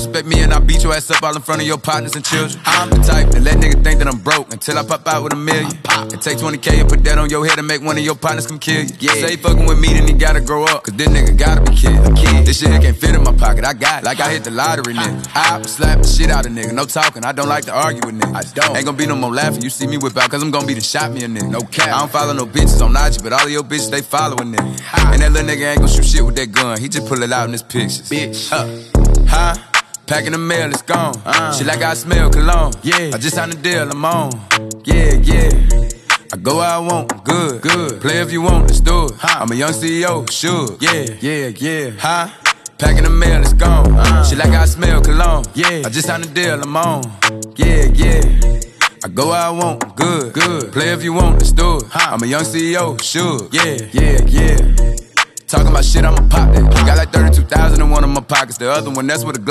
disrespect me and I beat your ass up all in front of your partners and children. I'm the type that let niggas think that I'm broke until I pop out with $1 million. And take 20K and put that on your head and make one of your partners come kill you. Yeah. Say fucking with me, then he gotta grow up, cause this nigga gotta be killed. This shit here can't fit in my pocket, I got it, like I hit the lottery, nigga. I slap the shit out of nigga, no talking, I don't like to argue with niggas. I don't. Ain't gonna be no more laughing, you see me whip out, cause I'm gonna be the shot me a nigga. No cap. I don't follow no bitches on IG, but all of your bitches, they following nigga. And that little nigga ain't gon' shoot shit with that gun, he just pull it out in his pictures. Bitch. Huh? Packing the mail, it's gone. Shit like I smell cologne. Yeah. I just signed a deal, I'm on. Yeah, yeah. I go where I want, I'm good. Play if you want, let's do it. I'm a young CEO, sure. Yeah. Huh? Packing the mail, it's gone. Shit like I smell cologne. Yeah. I just signed a deal, I'm on. Yeah. I go where I want, I'm good. Play if you want, let's do it. I'm a young CEO, sure. Yeah. Talking about shit, I'ma pop that. Got like 32,000 in one of my pockets. The other one, that's where the